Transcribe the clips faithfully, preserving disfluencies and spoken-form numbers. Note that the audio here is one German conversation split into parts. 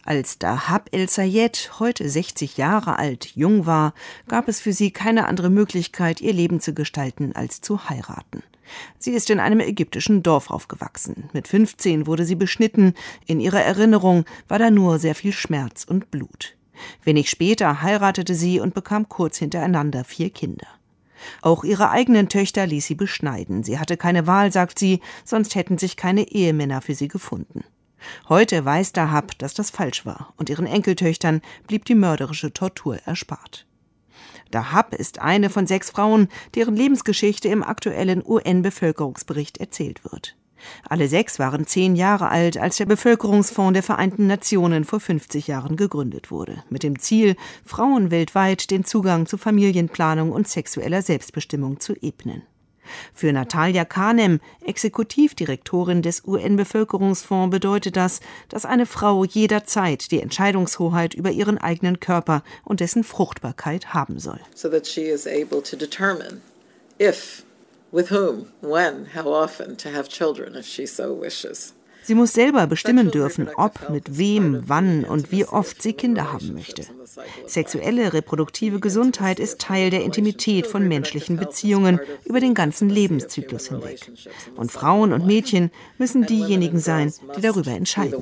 Als Dahab El-Sayed, heute sechzig Jahre alt, jung war, gab es für sie keine andere Möglichkeit, ihr Leben zu gestalten, als zu heiraten. Sie ist in einem ägyptischen Dorf aufgewachsen. Mit fünfzehn wurde sie beschnitten. In ihrer Erinnerung war da nur sehr viel Schmerz und Blut. Wenig später heiratete sie und bekam kurz hintereinander vier Kinder. Auch ihre eigenen Töchter ließ sie beschneiden. Sie hatte keine Wahl, sagt sie, sonst hätten sich keine Ehemänner für sie gefunden. Heute weiß Dahab, dass das falsch war, und ihren Enkeltöchtern blieb die mörderische Tortur erspart. Dahab ist eine von sechs Frauen, deren Lebensgeschichte im aktuellen U N-Bevölkerungsbericht erzählt wird. Alle sechs waren zehn Jahre alt, als der Bevölkerungsfonds der Vereinten Nationen vor fünfzig Jahren gegründet wurde, mit dem Ziel, Frauen weltweit den Zugang zu Familienplanung und sexueller Selbstbestimmung zu ebnen. Für Natalia Kanem, Exekutivdirektorin des U N-Bevölkerungsfonds, bedeutet das, dass eine Frau jederzeit die Entscheidungshoheit über ihren eigenen Körper und dessen Fruchtbarkeit haben soll. So that she is able to determine if, with whom, when, how often to have children if she so wishes. Sie muss selber bestimmen dürfen, ob, mit wem, wann und wie oft sie Kinder haben möchte. Sexuelle reproduktive Gesundheit ist Teil der Intimität von menschlichen Beziehungen über den ganzen Lebenszyklus hinweg. Und Frauen und Mädchen müssen diejenigen sein, die darüber entscheiden.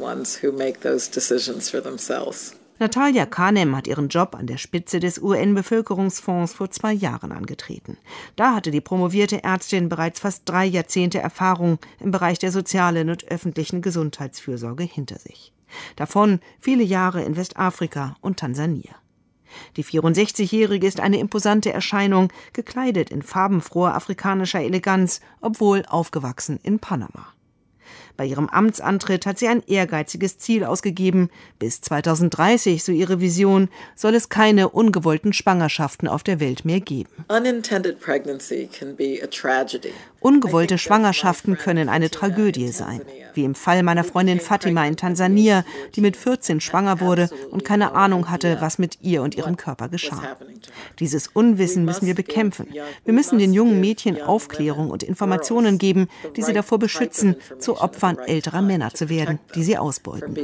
Natalia Kanem hat ihren Job an der Spitze des U N-Bevölkerungsfonds vor zwei Jahren angetreten. Da hatte die promovierte Ärztin bereits fast drei Jahrzehnte Erfahrung im Bereich der sozialen und öffentlichen Gesundheitsfürsorge hinter sich. Davon viele Jahre in Westafrika und Tansania. Die vierundsechzigjährige ist eine imposante Erscheinung, gekleidet in farbenfroher afrikanischer Eleganz, obwohl aufgewachsen in Panama. Bei ihrem Amtsantritt hat sie ein ehrgeiziges Ziel ausgegeben. Bis zweitausenddreißig, so ihre Vision, soll es keine ungewollten Schwangerschaften auf der Welt mehr geben. Ungewollte Schwangerschaften können eine Tragödie sein, wie im Fall meiner Freundin Fatima in Tansania, die mit vierzehn schwanger wurde und keine Ahnung hatte, was mit ihr und ihrem Körper geschah. Dieses Unwissen müssen wir bekämpfen. Wir müssen den jungen Mädchen Aufklärung und Informationen geben, die sie davor beschützen, zu Opfern älterer Männer zu werden, die sie ausbeuten.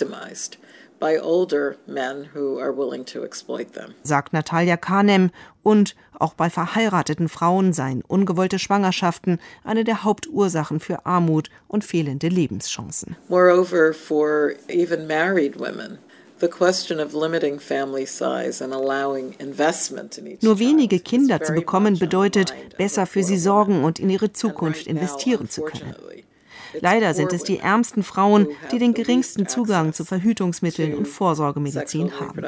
Sagt Natalia Kanem, und auch bei verheirateten Frauen seien ungewollte Schwangerschaften eine der Hauptursachen für Armut und fehlende Lebenschancen. Moreover, for even married women, the question of limiting family size and allowing investment in each Nur wenige Kinder zu bekommen bedeutet, besser für sie sorgen und in ihre Zukunft investieren zu können. Leider sind es die ärmsten Frauen, die den geringsten Zugang zu Verhütungsmitteln und Vorsorgemedizin haben.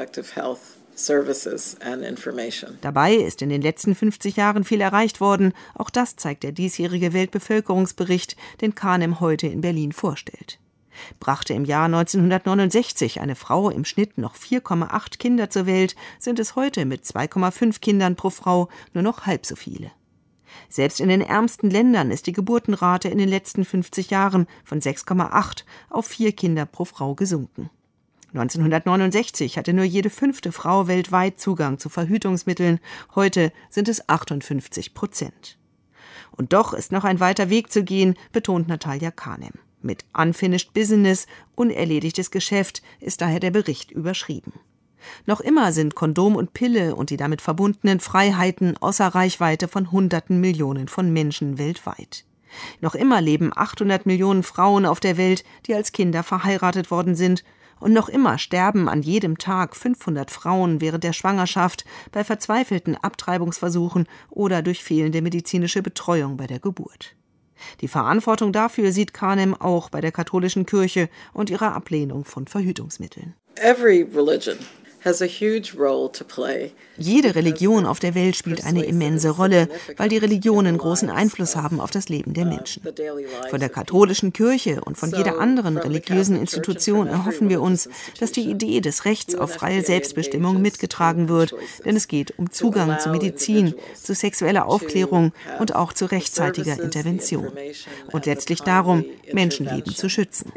Dabei ist in den letzten fünfzig Jahren viel erreicht worden. Auch das zeigt der diesjährige Weltbevölkerungsbericht, den Kanem heute in Berlin vorstellt. Brachte im Jahr neunzehnhundertneunundsechzig eine Frau im Schnitt noch vier Komma acht Kinder zur Welt, sind es heute mit zwei Komma fünf Kindern pro Frau nur noch halb so viele. Selbst in den ärmsten Ländern ist die Geburtenrate in den letzten fünfzig Jahren von sechs Komma acht auf vier Kinder pro Frau gesunken. neunzehnhundertneunundsechzig hatte nur jede fünfte Frau weltweit Zugang zu Verhütungsmitteln, heute sind es achtundfünfzig Prozent. Und doch ist noch ein weiter Weg zu gehen, betont Natalia Kanem. Mit Unfinished Business, unerledigtes Geschäft, ist daher der Bericht überschrieben. Noch immer sind Kondom und Pille und die damit verbundenen Freiheiten außer Reichweite von Hunderten Millionen von Menschen weltweit. Noch immer leben achthundert Millionen Frauen auf der Welt, die als Kinder verheiratet worden sind. Und noch immer sterben an jedem Tag fünfhundert Frauen während der Schwangerschaft, bei verzweifelten Abtreibungsversuchen oder durch fehlende medizinische Betreuung bei der Geburt. Die Verantwortung dafür sieht Kanem auch bei der katholischen Kirche und ihrer Ablehnung von Verhütungsmitteln. Every religion has a huge role to play. Jede Religion auf der Welt spielt eine immense Rolle, weil die Religionen großen Einfluss haben auf das Leben der Menschen. Von der katholischen Kirche und von jeder anderen religiösen Institution erhoffen wir uns, dass die Idee des Rechts auf freie Selbstbestimmung mitgetragen wird, denn es geht um Zugang zu Medizin, zu sexueller Aufklärung und auch zu rechtzeitiger Intervention. Und letztlich darum, Menschenleben zu schützen.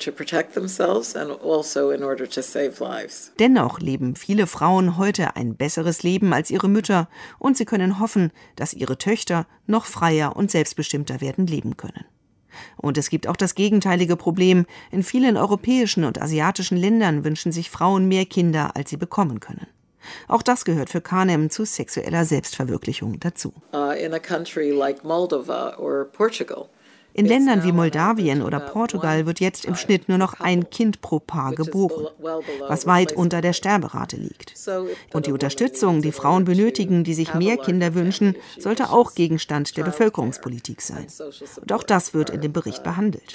Dennoch leben viele Frauen heute ein besseres Leben als ihre Mütter und sie können hoffen, dass ihre Töchter noch freier und selbstbestimmter werden leben können. Und es gibt auch das gegenteilige Problem. In vielen europäischen und asiatischen Ländern wünschen sich Frauen mehr Kinder, als sie bekommen können. Auch das gehört für Kanem zu sexueller Selbstverwirklichung dazu. Uh, in a country like Moldova or Portugal. In Ländern wie Moldawien oder Portugal wird jetzt im Schnitt nur noch ein Kind pro Paar geboren, was weit unter der Sterberate liegt. Und die Unterstützung, die Frauen benötigen, die sich mehr Kinder wünschen, sollte auch Gegenstand der Bevölkerungspolitik sein. Und auch das wird in dem Bericht behandelt.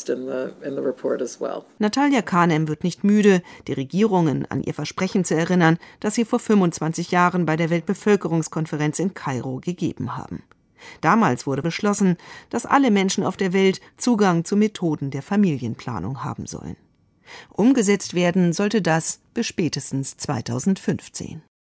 Natalia Kanem wird nicht müde, die Regierungen an ihr Versprechen zu erinnern, das sie vor fünfundzwanzig Jahren bei der Weltbevölkerungskonferenz in Kairo gegeben haben. Damals wurde beschlossen, dass alle Menschen auf der Welt Zugang zu Methoden der Familienplanung haben sollen. Umgesetzt werden sollte das bis spätestens zweitausendfünfzehn.